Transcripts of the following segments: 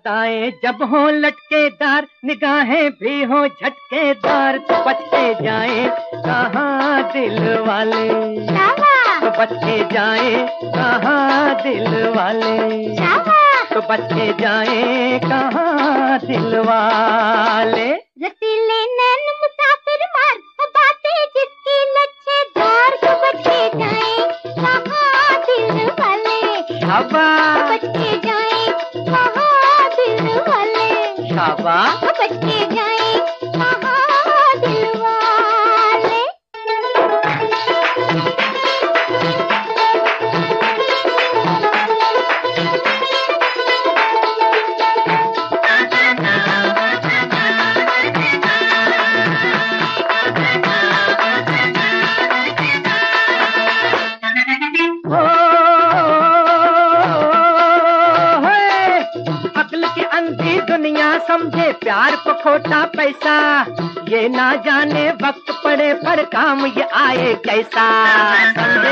अदाएं जब हों लटकेदार, निगाहें भी हों झटकेदार, तो बच के जाएं कहाँ दिल वाले, तो बच के जाएं कहाँ दिल वाले, तो बच के जाएं कहाँ दिल वाले। रसीले नैन मुसाफिर मार, बातें जिसकी लच्छेदार, तो बच के जाएं कहाँ दिल वाले, शाबाश, बच के जाएं कहाँ दिल वाले, शाबाश, बच के जाएं कहाँ दिल वाले। अंधी दुनिया समझे प्यार को खोटा पैसा, ये ना जाने वक्त पड़े पर काम ये आए कैसा, समझे।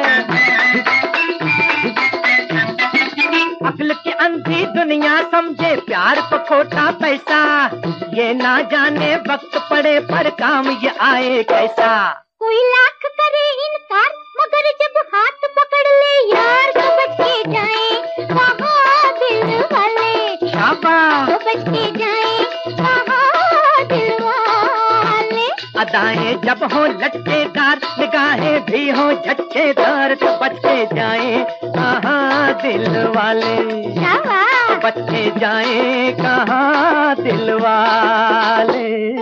अक्ल की अंधी दुनिया समझे प्यार को खोटा पैसा, ये ना जाने वक्त पड़े पर काम ये आए कैसा। कोई लाख करे इनकार, मगर जब हाथ पकड़ ले यार, तो बच के जाएं कहाँ दिल वाले, शाबाश, तो बच के जाएं कहाँ दिल वाले। अदाएं जब हों लटकेदार, निगाहें भी हों झटकेदार, तो बच के जाएं कहाँ दिल वाले, शाबाश, तो बच के जाएं कहाँ दिल वाले।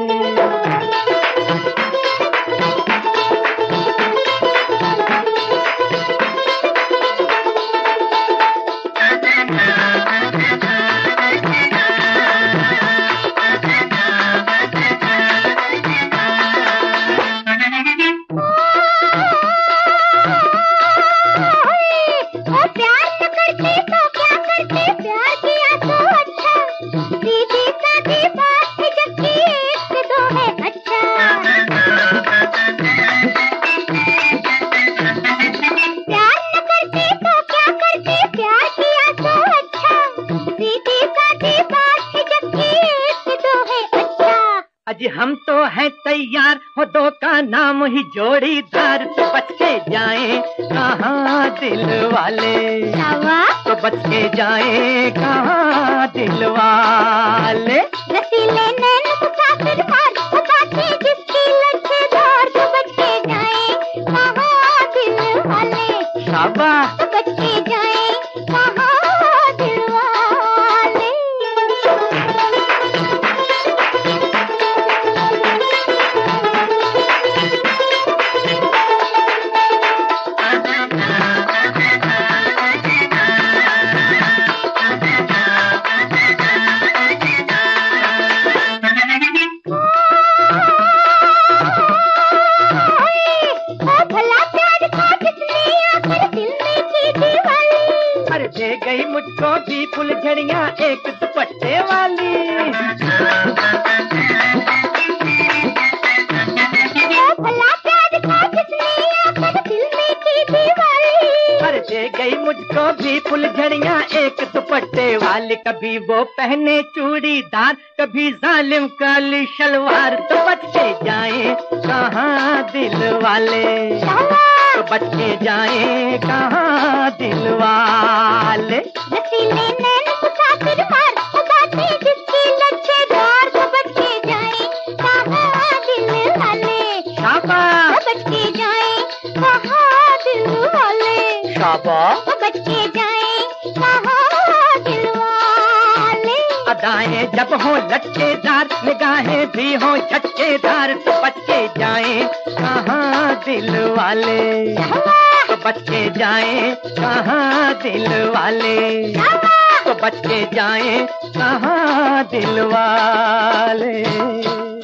अजी हम तो हैं तैयार हो दो का नाम ही जोड़ीदार, तो बच के जाएं कहाँ दिल वाले, तो बच के जाएं कहाँ दिल वाले। रसीले नैन मुसाफिर मार, बातें जिसकी लच्छेदार, तो बच के जाएं कहाँ दिल वाले, शाबाश, तो बच के जाएं कहाँ दिल वाले। दे गई मुझको भी फुलझड़ियाँ एक दुपट्टे वाली, भला प्यार था किसने आकर दिल में की दीवाली। पर दे गई मुझको भी फुलझड़ियाँ एक दुपट्टे वाली, कभी वो पहने चूड़ीदार, कभी जालिम काली शलवार, तो बच के जाएं कहाँ दिल वाले, तो बच के जाएं कहाँ दिल वाले। रसीले नैन मुसाफिर मार, बातें जिसकी लच्छेदार, तो बच के जाएं कहाँ दिल वाले, शाबाश, तो बच के जाएं कहाँ दिल वाले, शाबाश, तो बच के जाएं कहाँ दिल वाले। अदाएं जब हों लटकेदार, निगाहें भी हों झटकेदार, तो बच के जाएं कहाँ दिल वाले, तो बच के जाएं कहाँ दिल वाले, तो बच के जाएं कहाँ दिल वाले।